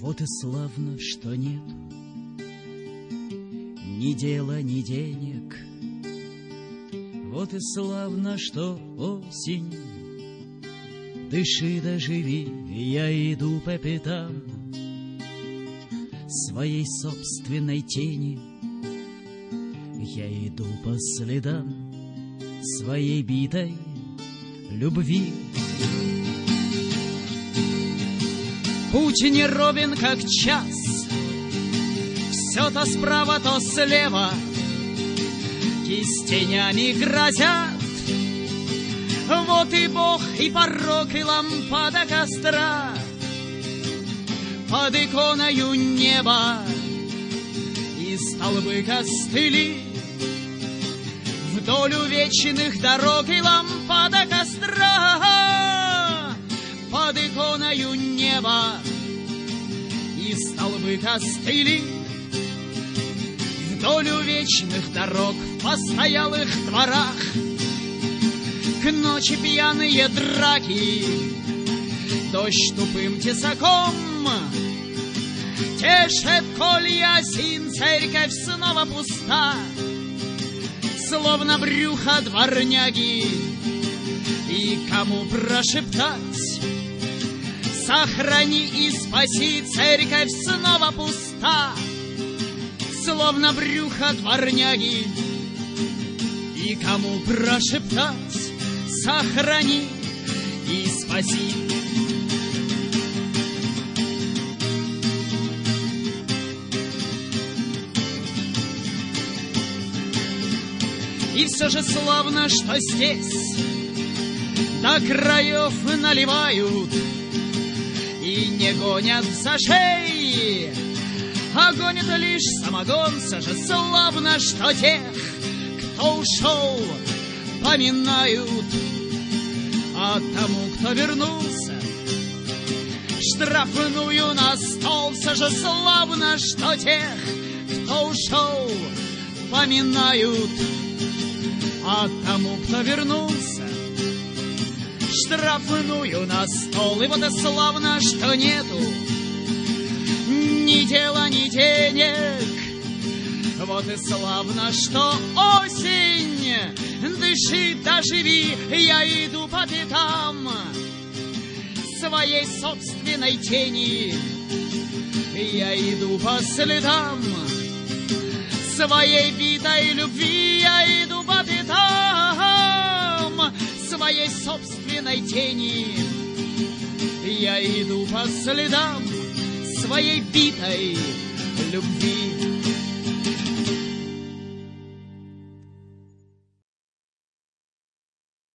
Вот и славно, что нету ни дела, ни денег. Вот и славно, что осень. Дыши да живи, я иду по пятам своей собственной тени. Я иду по следам своей битой любви. Путь не ровен, как час, все то справа, то слева, кистенями грозят. Вот и Бог, и порок, и лампада костра под иконою неба, и столбы костыли вдоль вечных дорог, и лампада костра под иконою неба, и столбы костыли вдоль вечных дорог в постоялых дворах. К ночи пьяные драки, дождь тупым тесаком тешет колья осин, церковь снова пуста, словно брюхо дворняги. И кому прошептать: сохрани и спаси, церковь снова пуста, словно брюхо дворняги. И кому прошептать: сохрани и спаси. И все же славно, что здесь до краев наливают и не гонят за шеи, а гонят лишь самогон. Все же славно, что тех, кто ушел, поминают, а тому, кто вернулся, штрафную на стол. Все же славно, что тех, кто ушел, поминают, а тому, кто вернулся, штрафную на стол. И вот и славно, что нету ни дела, ни денег. Вот и славно, что осень. Дыши да живи, я иду по пятам своей собственной тени. Я иду по следам своей битой любви. Я иду по пятам своей собственной тени. Я иду по следам своей битой любви.